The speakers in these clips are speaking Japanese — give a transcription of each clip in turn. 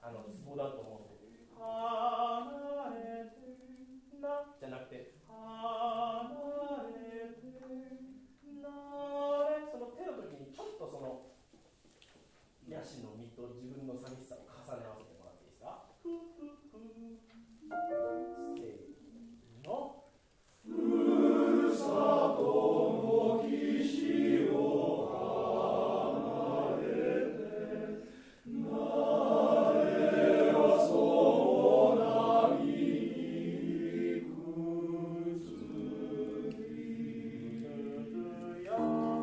ツボだと思うんで、離れてなじゃなくて、離れてなれ、その手の時にちょっとそのヤシの実と自分の寂しさを重ね合わせてもらっていいですか。ふふふせーの。ふるさとの岸を離れてなれよそなみにくつきや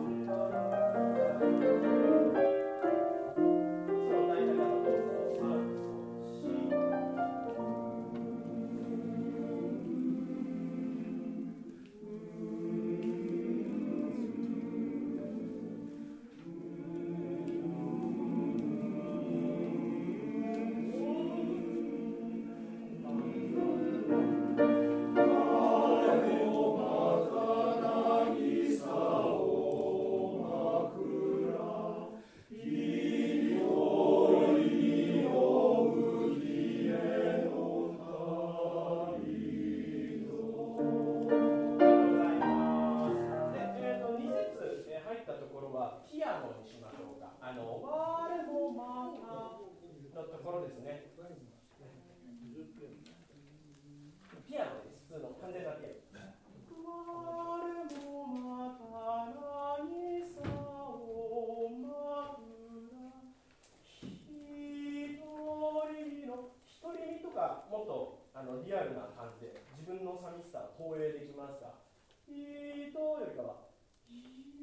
リアルな感じで自分の寂しさを投影できますか。人よりかは人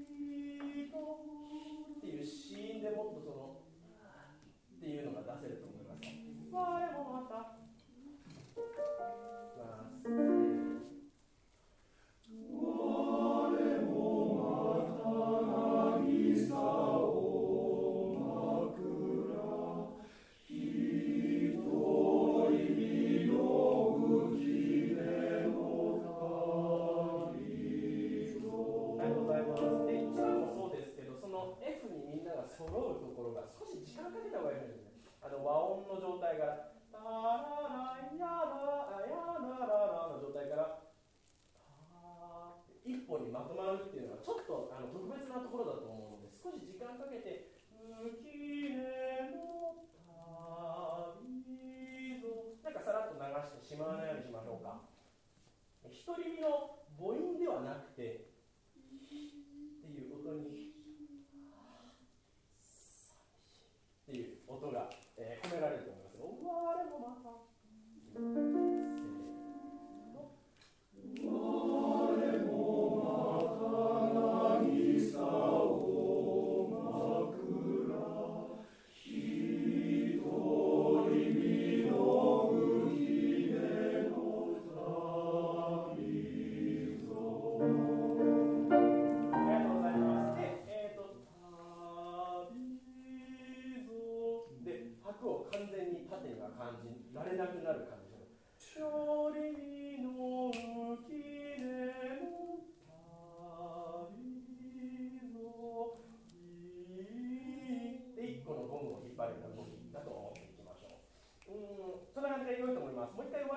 っていうシーンでもっとそのっていうのが出せると思います。我もまた我もまた渚を枕一人の浮舟の旅ぞ。ありがとうございます。で、1番もそうですけど、その F にみんなが揃うところが少し時間かけた方がいいんですね。和音の状態がタララヤラヤラララの状態から一本にまとまるっていうのはちょっと特別なところだと思うので、少し時間かけて浮舟の旅ぞ、なんかさらっと流してしまわないようにしましょうか。独り身の母音ではなくてっていう音にっていう音が、込められると思います。我もまた我もまた渚を枕一人身の浮舟の旅ぞ。ありがとうございます。で、拍を完全に縦には感じられなくなる感じです。一人の浮舟の旅ぞ。で、1個のゴムを引っ張るような動きだと思っていきましょう。そんな感じで良いと思います。もう一回